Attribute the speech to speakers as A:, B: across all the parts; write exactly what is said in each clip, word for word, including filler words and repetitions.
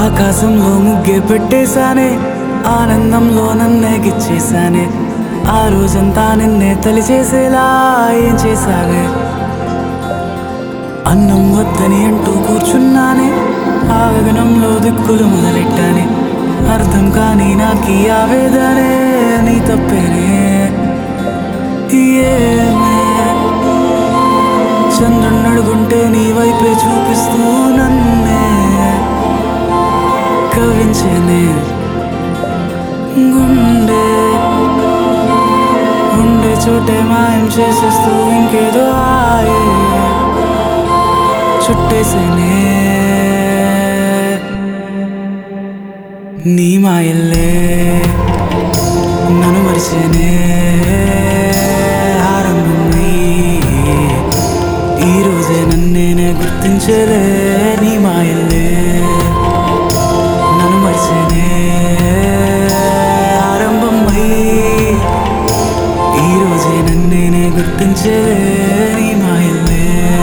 A: ఆకాశంలో ముగ్గే పెట్టేశానే, ఆనందంలో నన్నే గిచ్చేశానే. ఆ రోజంతా నిన్నే తలిచేసేలా ఏం చేశావే? అన్నం వద్దని అంటూ కూర్చున్నానే, ఆ గగనంలో దిక్కులు మొదలెట్టానే. అర్థం కాని నాకీ ఆవేదనే నీ తప్పేనే. ఏమే చంద్రుణ్ణి అడుగుంటే నీ వైపే చూపిస్తూ నన్నే కవించేనే. గుండె ఉండే చోటే మాయం చేసేస్తూ ఇంకేదో ఆయే చుట్టేసేనే. నీ మాయల్లే నన్ను మరిచేనే. ఆరంభమై ఈరోజే నన్నేనే గుర్తించేలే. నీ మాయల్లే నన్ను మరిచేనే. ఆరంభమై ఈరోజే నన్నేనే గుర్తించేలే. నీ మాయల్లే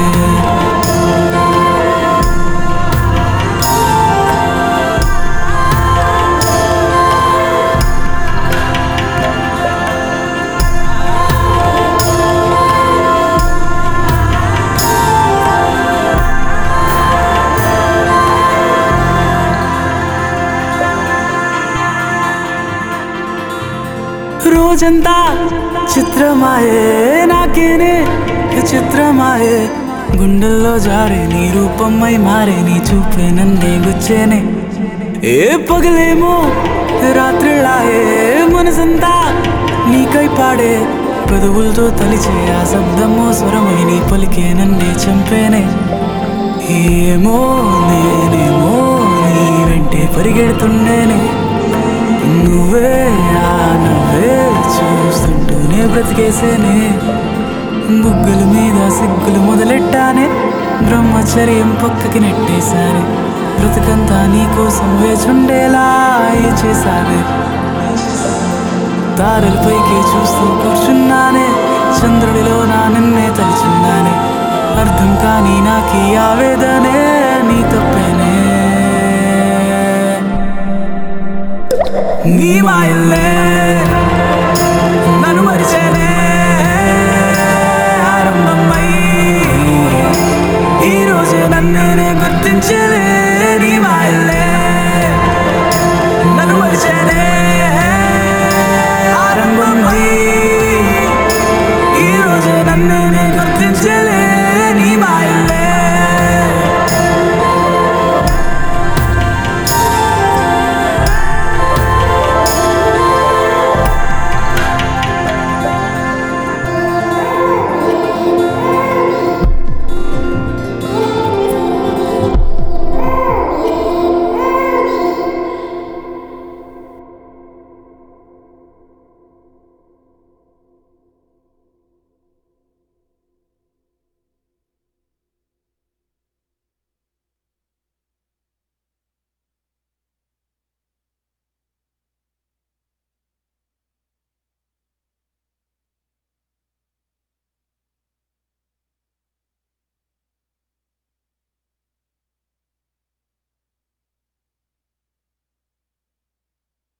A: రోజంతా చిత్రమాయే, నాకేనే చిత్రమాయే. గుండెల్లో జారే నీ రూపమై మారే, నీ చూపే నన్నే గుచ్చేనే. ఏ పగలేమో రాత్రిళ్ళాయే, మనసంతా నీకై పాడే. పెదవులతో తలిచే ఆ శబ్దమో స్వరమై నీ పలికే నన్నే చంపేనే. ఏమో నేనేమో నీ వెంటే పరిగెడుతుండేనే. నువ్వే ఆ నువ్వే చూస్తుంటూనే బ్రతికేసేనే. బుగ్గల మీద సిగ్గులు మొదలెట్టానే, బ్రహ్మచర్యం పక్కకి నెట్టేశానే. బ్రతుకంతా నీకోసం వేచుండేలా చేశానే. తారలపైకి చూస్తూ కూర్చున్నానే, చంద్రుడిలో నా నిన్నే తలుచున్నానే. అర్థం కాని నాకీ ఆవేదనే నీ తప్పేనే. నీ మాయల్లే నన్ను మరిచేనే. ఆరంభమై ఈరోజే